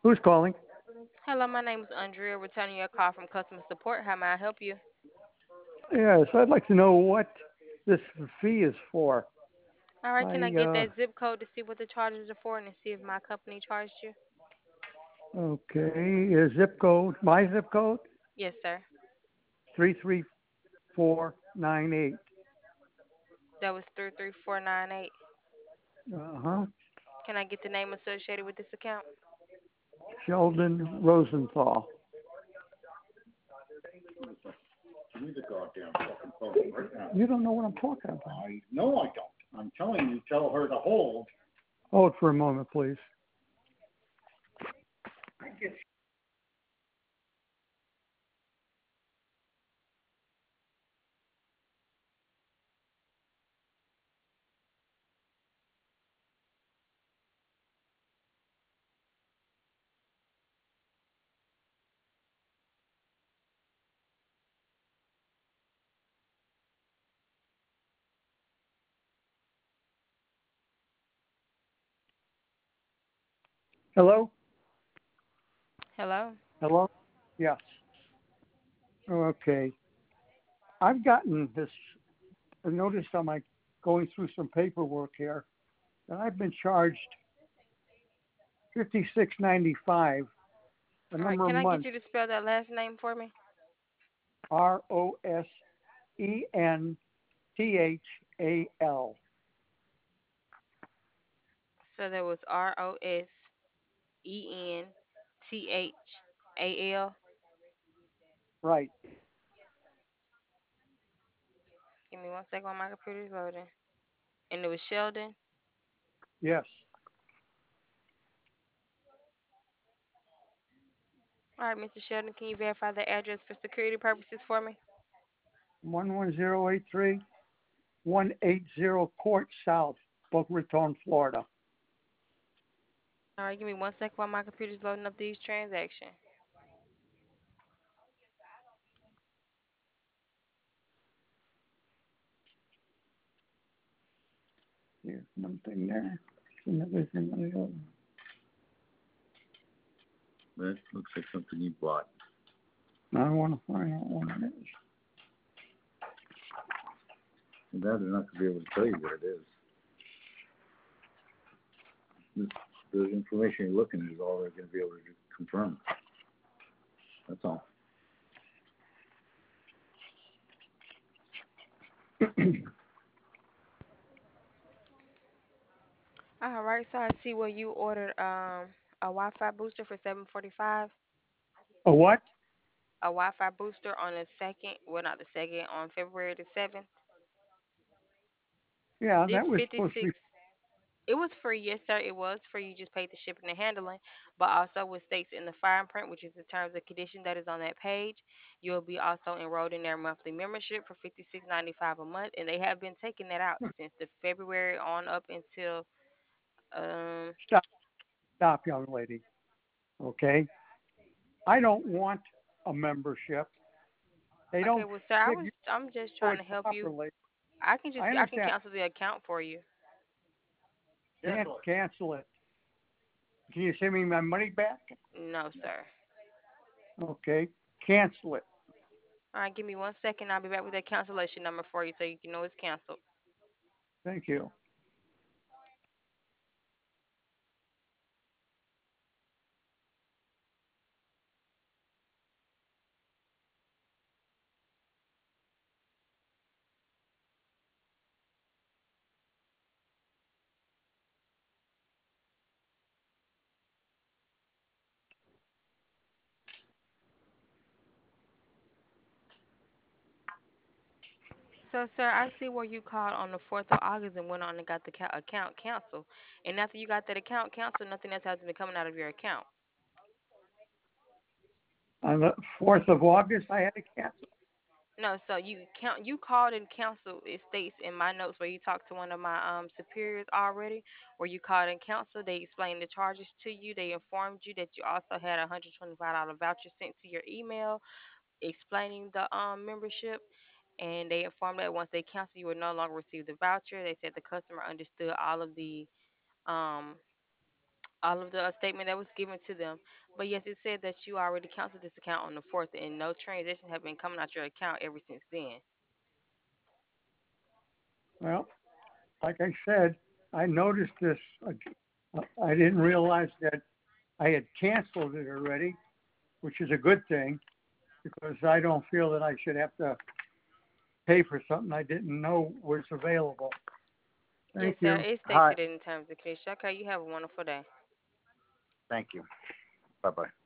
Who's calling? Hello, my name is Andrea, returning your call from customer support. How may I help you? Yes, I'd like to know what this fee is for. All right, can I I get that zip code to see what the charges are for and to see if my company charged you? okay. Zip code. My zip code Yes, sir. 33498. That was 33498. Uh huh. Can I get the name associated with this account? Sheldon Rosenthal. Give me the goddamn fucking phone right now. You don't know what I'm talking about. I know I don't. I'm telling you, tell her to hold. Hold for a moment, please. Hello? Hello? Hello? Yes. Okay. I've gotten this notice on my going through some paperwork here that I've been charged $56.95 a All right, number of can I get months. you to spell that last name for me? Rosenthal. So that was Rosenthal. Right. Give me one second while my computer's loading. And it was Sheldon. Yes. All right, Mr. Sheldon, can you verify the address for security purposes for me? 11083 180 Court South, Boca Raton, Florida. All right, give me one second while my computer's loading up these transactions. There's nothing there. Another thing. That looks like something you bought. I want to find out what it is. That they're not going to be able to tell you what it is. This, the information you're looking at is all they're going to be able to confirm. That's all. All right, so I see where you ordered a Wi-Fi booster for 745. A what? A Wi-Fi booster on the second, well not the second, on February the 7th. Yeah, This that was supposed to 56, be. it was free, yes sir, it was free. You just paid the shipping and handling, but also what states in the fine print, which is the terms and condition that is on that page, you'll be also enrolled in their monthly membership for 56.95 a month, and they have been taking that out since the February on up until um. Stop, stop, young lady. Okay. I don't want a membership. They Okay, don't well sir, give you I'm just for trying it to help you. properly. I I can understand. cancel the account for you. Can't cancel it. Can you send me my money back? No sir. Okay. Cancel it. All right, give me one second. I'll be back with that cancellation number for you so you can know it's canceled. Thank you. So, sir, I see where you called on the 4th of August and went on and got the account canceled. And after you got that account canceled, nothing else has been coming out of your account. On the 4th of August, I had to cancel. No, so you called and canceled. It states in my notes where you talked to one of my superiors already, where you called and canceled. They explained the charges to you. They informed you that you also had a $125 voucher sent to your email explaining the membership, and they informed that once they canceled, you would no longer receive the voucher. They said the customer understood um all of the statement that was given to them. But yes, it said that you already canceled this account on the 4th, and no transactions have been coming out your account ever since then. Well, like I said, I noticed this. I didn't realize that I had canceled it already, which is a good thing because I don't feel that I should have to pay for something I didn't know was available. Yes, Thank sir. you. It states Hi. it in terms and conditions. Okay, you have a wonderful day. Thank you. Bye bye.